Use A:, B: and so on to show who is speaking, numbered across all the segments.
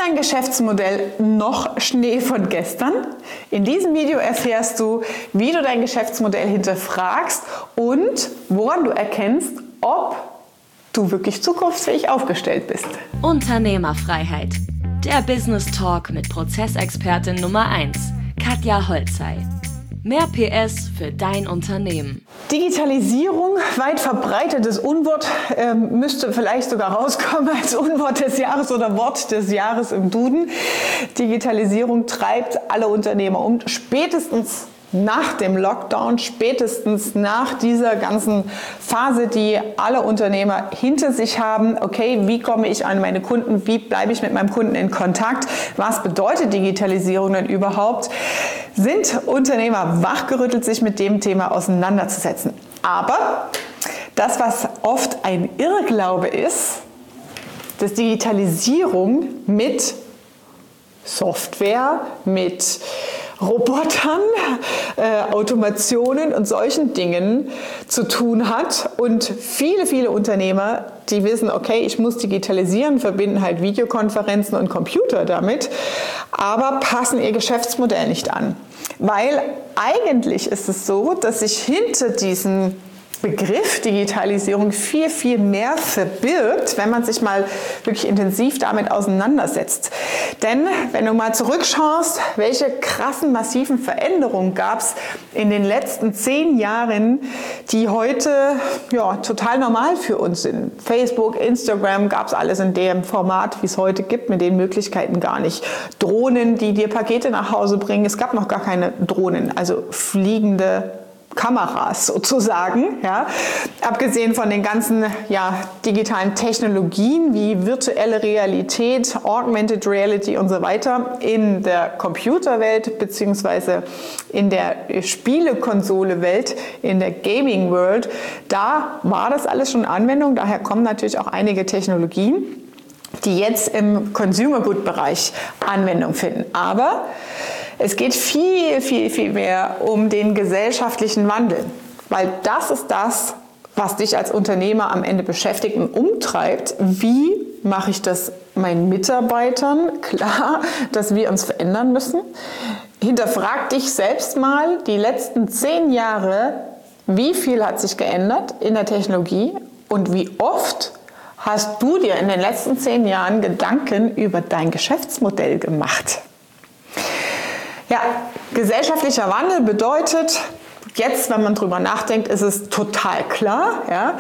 A: dein Geschäftsmodell noch Schnee von gestern? In diesem Video erfährst du, wie du dein Geschäftsmodell hinterfragst und woran du erkennst, ob du wirklich zukunftsfähig aufgestellt bist.
B: Unternehmerfreiheit. Der Business Talk mit Prozessexpertin Nummer 1, Katja Holzei. Mehr PS für dein Unternehmen.
A: Digitalisierung, weit verbreitetes Unwort, müsste vielleicht sogar rauskommen als Unwort des Jahres oder Wort des Jahres im Duden. Digitalisierung treibt alle Unternehmer um. Spätestens nach dem Lockdown, spätestens nach dieser ganzen Phase, die alle Unternehmer hinter sich haben. Okay, wie komme ich an meine Kunden? Wie bleibe ich mit meinem Kunden in Kontakt? Was bedeutet Digitalisierung denn überhaupt? Sind Unternehmer wachgerüttelt, sich mit dem Thema auseinanderzusetzen? Aber das, was oft ein Irrglaube ist, dass Digitalisierung mit Software, mit Robotern, Automationen und solchen Dingen zu tun hat. Und viele Unternehmer, die wissen, okay, ich muss digitalisieren, verbinden halt Videokonferenzen und Computer damit, aber passen ihr Geschäftsmodell nicht an. Weil eigentlich ist es so, dass sich hinter diesen Begriff Digitalisierung viel mehr verbirgt, wenn man sich mal wirklich intensiv damit auseinandersetzt. Denn wenn du mal zurückschaust, welche krassen, massiven Veränderungen gab es in den letzten 10 Jahren, die heute total normal für uns sind. Facebook, Instagram, gab es alles in dem Format, wie es heute gibt, mit den Möglichkeiten gar nicht. Drohnen, die dir Pakete nach Hause bringen. Es gab noch gar keine Drohnen, also fliegende Kameras sozusagen, ja. Abgesehen von den ganzen digitalen Technologien wie virtuelle Realität, Augmented Reality und so weiter in der Computerwelt beziehungsweise in der Spielekonsole-Welt, in der Gaming World, da war das alles schon Anwendung, daher kommen natürlich auch einige Technologien, die jetzt im Consumer Good Bereich Anwendung finden. Aber es geht viel mehr um den gesellschaftlichen Wandel, weil das ist das, was dich als Unternehmer am Ende beschäftigt und umtreibt. Wie mache ich das meinen Mitarbeitern klar, dass wir uns verändern müssen? Hinterfrag dich selbst mal die letzten 10 Jahre, wie viel hat sich geändert in der Technologie und wie oft hast du dir in den letzten 10 Jahren Gedanken über dein Geschäftsmodell gemacht? Ja, gesellschaftlicher Wandel bedeutet, jetzt, wenn man drüber nachdenkt, ist es total klar, ja.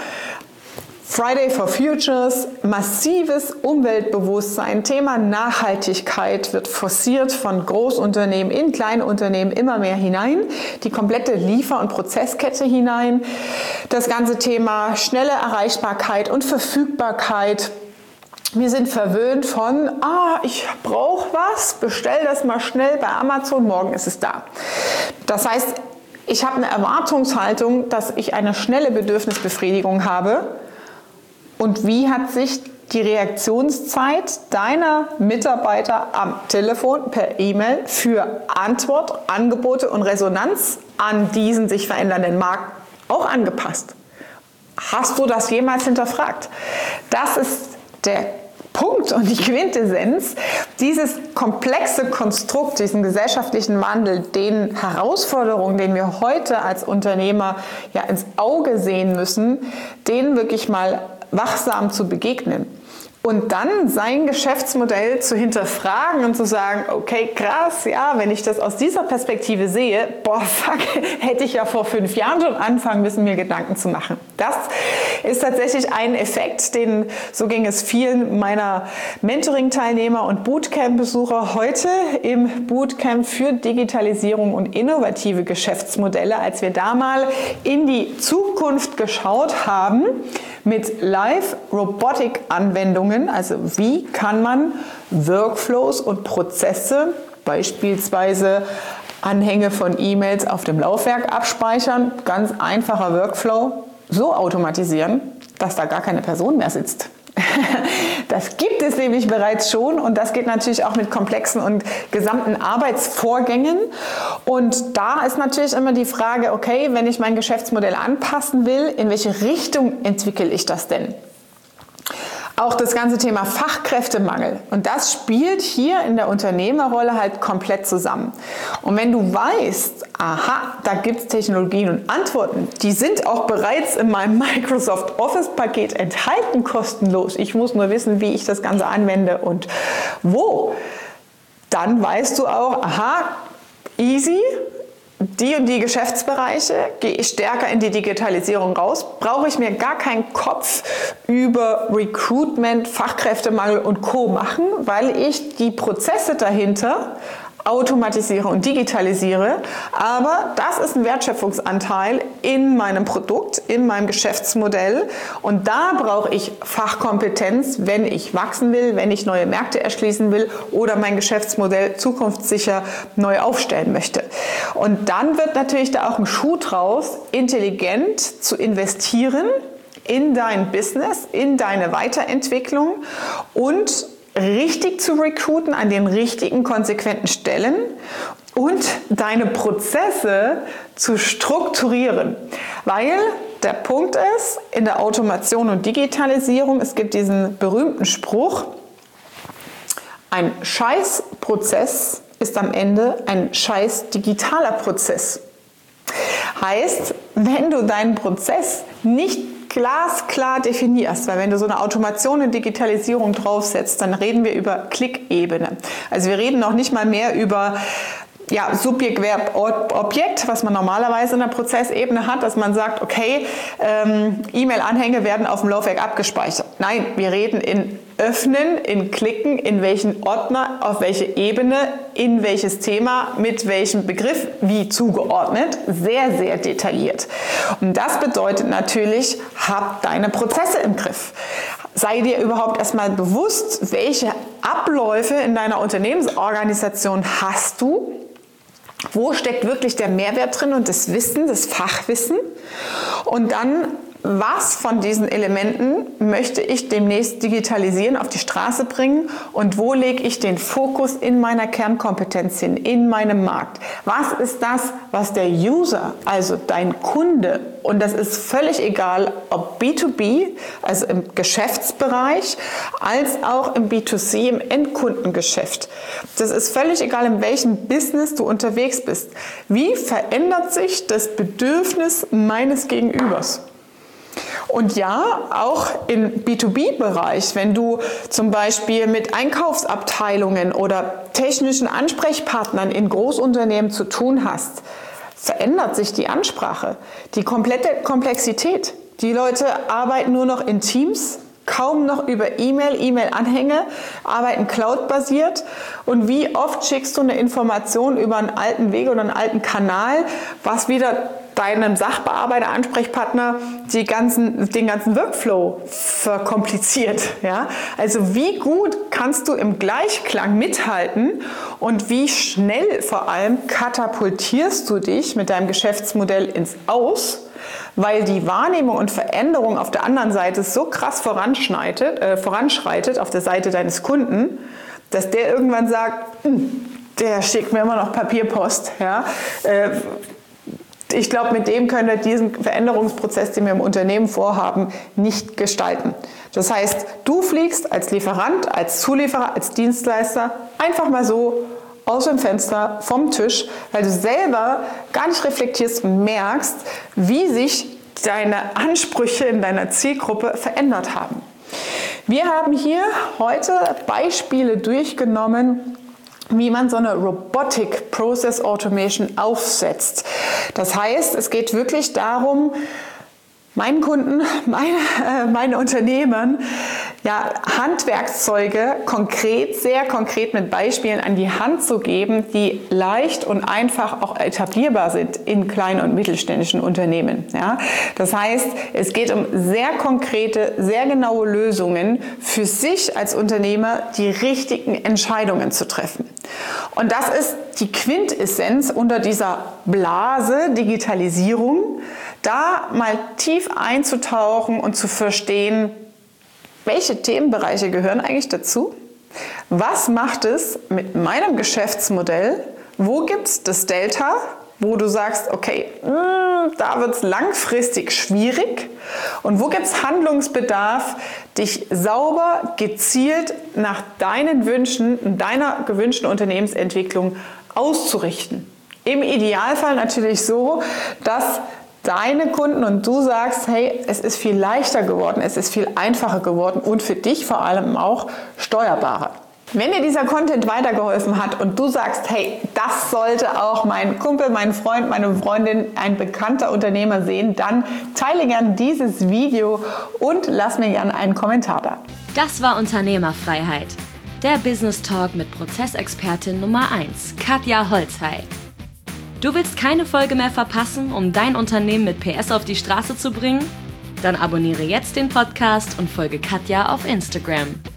A: Friday for Futures, massives Umweltbewusstsein, Thema Nachhaltigkeit wird forciert von Großunternehmen in kleine Unternehmen immer mehr hinein, die komplette Liefer- und Prozesskette hinein, das ganze Thema schnelle Erreichbarkeit und Verfügbarkeit. Wir sind verwöhnt von, ich brauche was, bestell das mal schnell bei Amazon, morgen ist es da. Das heißt, ich habe eine Erwartungshaltung, dass ich eine schnelle Bedürfnisbefriedigung habe. Und wie hat sich die Reaktionszeit deiner Mitarbeiter am Telefon, per E-Mail für Antwort, Angebote und Resonanz an diesen sich verändernden Markt auch angepasst? Hast du das jemals hinterfragt? Das ist der Punkt und die Quintessenz, dieses komplexe Konstrukt, diesen gesellschaftlichen Wandel, den Herausforderungen, denen wir heute als Unternehmer ins Auge sehen müssen, denen wirklich mal wachsam zu begegnen. Und dann sein Geschäftsmodell zu hinterfragen und zu sagen, okay, krass, wenn ich das aus dieser Perspektive sehe, hätte ich ja vor 5 Jahren schon anfangen müssen, mir Gedanken zu machen. Das ist tatsächlich ein Effekt, so ging es vielen meiner Mentoring-Teilnehmer und Bootcamp-Besucher heute im Bootcamp für Digitalisierung und innovative Geschäftsmodelle, als wir da mal in die Zukunft geschaut haben mit Live-Robotic-Anwendungen. Also wie kann man Workflows und Prozesse, beispielsweise Anhänge von E-Mails auf dem Laufwerk abspeichern, ganz einfacher Workflow, so automatisieren, dass da gar keine Person mehr sitzt. Das gibt es nämlich bereits schon und das geht natürlich auch mit komplexen und gesamten Arbeitsvorgängen. Und da ist natürlich immer die Frage, okay, wenn ich mein Geschäftsmodell anpassen will, in welche Richtung entwickle ich das denn? auch das ganze Thema Fachkräftemangel. Und das spielt hier in der Unternehmerrolle halt komplett zusammen. Und wenn du weißt, aha, da gibt es Technologien und Antworten, die sind auch bereits in meinem Microsoft Office-Paket enthalten, kostenlos. Ich muss nur wissen, wie ich das Ganze anwende und wo. Dann weißt du auch, aha, easy, die und die Geschäftsbereiche, gehe ich stärker in die Digitalisierung raus, brauche ich mir gar keinen Kopf über Recruitment, Fachkräftemangel und Co. machen, weil ich die Prozesse dahinter automatisiere und digitalisiere, aber das ist ein Wertschöpfungsanteil in meinem Produkt, in meinem Geschäftsmodell und da brauche ich Fachkompetenz, wenn ich wachsen will, wenn ich neue Märkte erschließen will oder mein Geschäftsmodell zukunftssicher neu aufstellen möchte. Und dann wird natürlich da auch ein Schuh draus, intelligent zu investieren in dein Business, in deine Weiterentwicklung und richtig zu recruiten an den richtigen, konsequenten Stellen und deine Prozesse zu strukturieren. Weil der Punkt ist, in der Automation und Digitalisierung, es gibt diesen berühmten Spruch, ein Scheißprozess ist am Ende ein scheiß digitaler Prozess. Heißt, wenn du deinen Prozess nicht glasklar definierst, weil wenn du so eine Automation und Digitalisierung draufsetzt, dann reden wir über Klickebene. Also wir reden noch nicht mal mehr über Subjekt, Verb, Objekt, was man normalerweise in der Prozessebene hat, dass man sagt, okay, E-Mail-Anhänge werden auf dem Laufwerk abgespeichert. Nein, wir reden in Öffnen, in Klicken, in welchen Ordner, auf welche Ebene, in welches Thema, mit welchem Begriff, wie zugeordnet, sehr, sehr detailliert. Und das bedeutet natürlich, hab deine Prozesse im Griff. Sei dir überhaupt erstmal bewusst, welche Abläufe in deiner Unternehmensorganisation hast du. Wo steckt wirklich der Mehrwert drin und das Wissen, das Fachwissen? Und dann, was von diesen Elementen möchte ich demnächst digitalisieren, auf die Straße bringen und wo lege ich den Fokus in meiner Kernkompetenz hin, in meinem Markt? Was ist das, was der User, also dein Kunde, und das ist völlig egal, ob B2B, also im Geschäftsbereich, als auch im B2C, im Endkundengeschäft. Das ist völlig egal, in welchem Business du unterwegs bist. Wie verändert sich das Bedürfnis meines Gegenübers? Und ja, auch im B2B-Bereich, wenn du zum Beispiel mit Einkaufsabteilungen oder technischen Ansprechpartnern in Großunternehmen zu tun hast, verändert sich die Ansprache, die komplette Komplexität. Die Leute arbeiten nur noch in Teams, kaum noch über E-Mail-Anhänge, arbeiten cloud-basiert. Und wie oft schickst du eine Information über einen alten Weg oder einen alten Kanal, was wieder deinem Sachbearbeiter, Ansprechpartner den ganzen Workflow verkompliziert. Ja? Also wie gut kannst du im Gleichklang mithalten und wie schnell vor allem katapultierst du dich mit deinem Geschäftsmodell ins Aus, weil die Wahrnehmung und Veränderung auf der anderen Seite so krass voranschreitet auf der Seite deines Kunden, dass der irgendwann sagt, der schickt mir immer noch Papierpost. Ja? Ich glaube, mit dem können wir diesen Veränderungsprozess, den wir im Unternehmen vorhaben, nicht gestalten. Das heißt, du fliegst als Lieferant, als Zulieferer, als Dienstleister einfach mal so aus dem Fenster, vom Tisch, weil du selber gar nicht reflektierst und merkst, wie sich deine Ansprüche in deiner Zielgruppe verändert haben. Wir haben hier heute Beispiele durchgenommen, wie man so eine Robotic Process Automation aufsetzt. Das heißt, es geht wirklich darum, meinen Kunden, meinen Unternehmern, Handwerkszeuge sehr konkret mit Beispielen an die Hand zu geben, die leicht und einfach auch etablierbar sind in kleinen und mittelständischen Unternehmen. Ja? Das heißt, es geht um sehr konkrete, sehr genaue Lösungen für sich als Unternehmer, die richtigen Entscheidungen zu treffen. Und das ist die Quintessenz unter dieser Blase Digitalisierung, da mal tief einzutauchen und zu verstehen, welche Themenbereiche gehören eigentlich dazu? Was macht es mit meinem Geschäftsmodell? Wo gibt es das Delta, wo du sagst, okay, da wird es langfristig schwierig und wo gibt es Handlungsbedarf, dich sauber, gezielt nach deinen Wünschen, deiner gewünschten Unternehmensentwicklung auszurichten. Im Idealfall natürlich so, dass deine Kunden und du sagst, hey, es ist viel leichter geworden, es ist viel einfacher geworden und für dich vor allem auch steuerbarer. Wenn dir dieser Content weitergeholfen hat und du sagst, hey, das sollte auch mein Kumpel, mein Freund, meine Freundin, ein bekannter Unternehmer sehen, dann teile gern dieses Video und lass mir gern einen Kommentar da.
B: Das war Unternehmerfreiheit, der Business Talk mit Prozessexpertin Nummer 1, Katja Holzhey. Du willst keine Folge mehr verpassen, um dein Unternehmen mit PS auf die Straße zu bringen? Dann abonniere jetzt den Podcast und folge Katja auf Instagram.